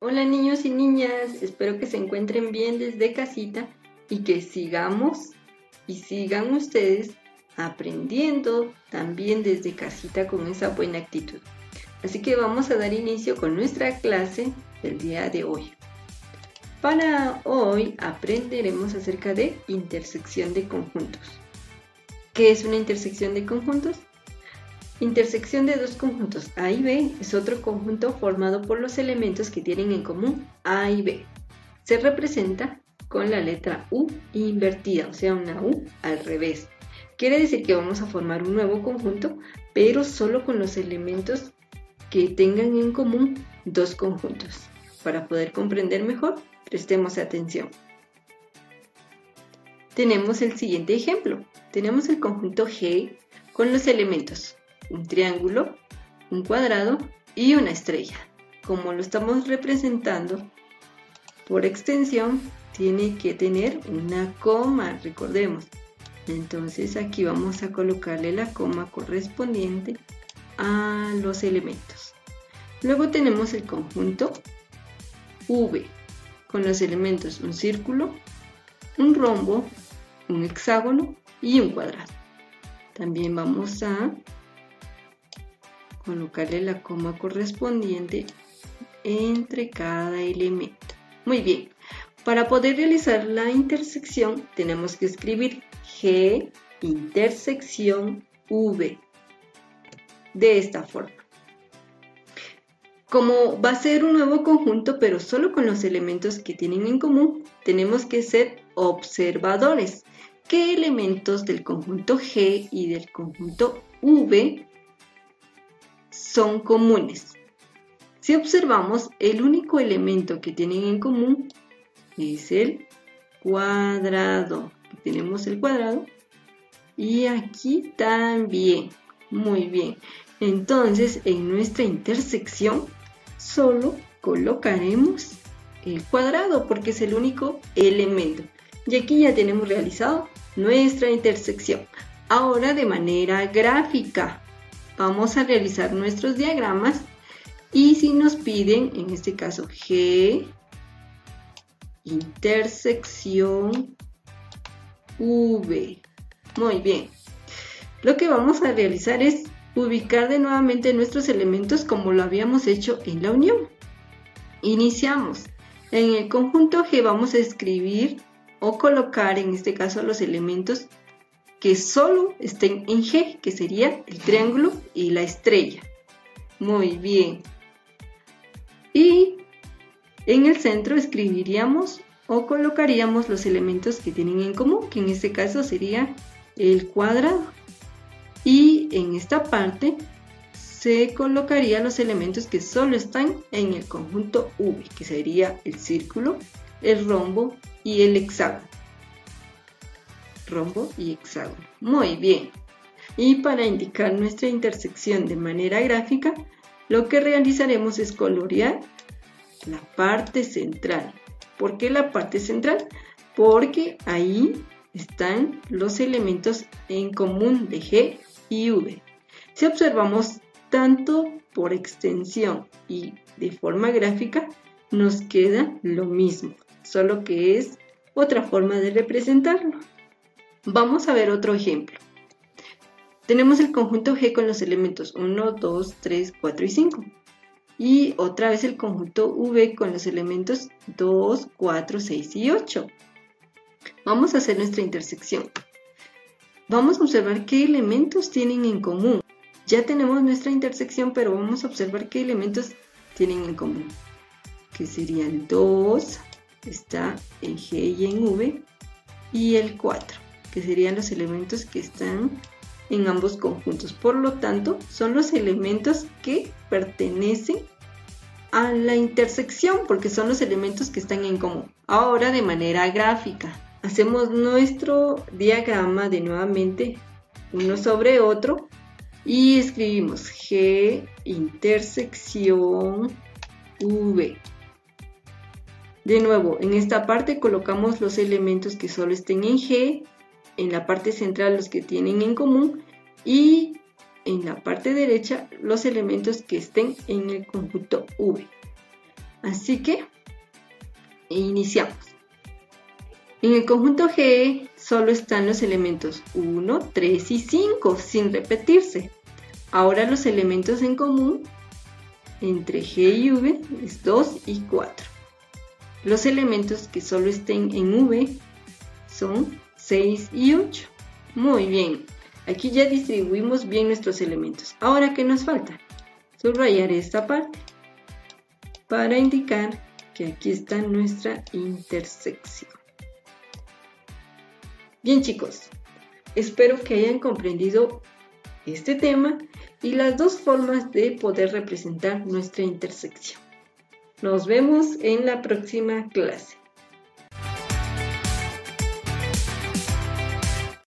Hola niños y niñas, espero que se encuentren bien desde casita y que sigamos y sigan ustedes aprendiendo también desde casita con esa buena actitud. Así que vamos a dar inicio con nuestra clase del día de hoy. Para hoy aprenderemos acerca de intersección de conjuntos. ¿Qué es una intersección de conjuntos? Intersección de dos conjuntos A y B es otro conjunto formado por los elementos que tienen en común A y B. Se representa con la letra U invertida, o sea, una U al revés. Quiere decir que vamos a formar un nuevo conjunto, pero solo con los elementos que tengan en común dos conjuntos. Para poder comprender mejor, prestemos atención. Tenemos el siguiente ejemplo. Tenemos el conjunto G con los elementos un triángulo, un cuadrado y una estrella. Como lo estamos representando por extensión, tiene que tener una coma, recordemos. Entonces aquí vamos a colocarle la coma correspondiente a los elementos. Luego tenemos el conjunto V con los elementos un círculo, un rombo, un hexágono y un cuadrado. También vamos a colocarle la coma correspondiente entre cada elemento. Muy bien, para poder realizar la intersección tenemos que escribir G intersección V de esta forma. Como va a ser un nuevo conjunto, pero solo con los elementos que tienen en común, tenemos que ser observadores. ¿Qué elementos del conjunto G y del conjunto V son comunes? Si observamos, el único elemento que tienen en común es el cuadrado. Aquí tenemos el cuadrado y aquí también. Muy bien. Entonces, en nuestra intersección solo colocaremos el cuadrado porque es el único elemento. Y aquí ya tenemos realizado nuestra intersección. Ahora de manera gráfica vamos a realizar nuestros diagramas y si nos piden, en este caso, G intersección V. Muy bien. Lo que vamos a realizar es ubicar de nuevamente nuestros elementos como lo habíamos hecho en la unión. Iniciamos. En el conjunto G vamos a escribir o colocar, en este caso, los elementos que solo estén en G, que sería el triángulo y la estrella. Muy bien. Y en el centro escribiríamos o colocaríamos los elementos que tienen en común, que en este caso sería el cuadrado. Y en esta parte se colocarían los elementos que solo están en el conjunto V, que sería el círculo, el rombo y el hexágono. Rombo y hexágono. Muy bien. Y para indicar nuestra intersección de manera gráfica, lo que realizaremos es colorear la parte central. ¿Por qué la parte central? Porque ahí están los elementos en común de G y V. Si observamos tanto por extensión y de forma gráfica, nos queda lo mismo, solo que es otra forma de representarlo. Vamos a ver otro ejemplo. Tenemos el conjunto G con los elementos 1, 2, 3, 4 y 5. Y otra vez el conjunto V con los elementos 2, 4, 6 y 8. Vamos a hacer nuestra intersección. Vamos a observar qué elementos tienen en común. Ya tenemos nuestra intersección, pero vamos a observar qué elementos tienen en común. Que sería el 2, está en G y en V, y el 4, que serían los elementos que están en ambos conjuntos. Por lo tanto, son los elementos que pertenecen a la intersección, porque son los elementos que están en común. Ahora, de manera gráfica, hacemos nuestro diagrama de nuevamente uno sobre otro y escribimos G intersección V. De nuevo, en esta parte colocamos los elementos que solo estén en G, en la parte central los que tienen en común y en la parte derecha los elementos que estén en el conjunto V. Así que iniciamos. En el conjunto G solo están los elementos 1, 3 y 5 sin repetirse. Ahora los elementos en común entre G y V es 2 y 4. Los elementos que solo estén en V son 6 y 8. Muy bien, aquí ya distribuimos bien nuestros elementos. Ahora, ¿qué nos falta? Subrayar esta parte para indicar que aquí está nuestra intersección. Bien, chicos, espero que hayan comprendido este tema y las dos formas de poder representar nuestra intersección. Nos vemos en la próxima clase.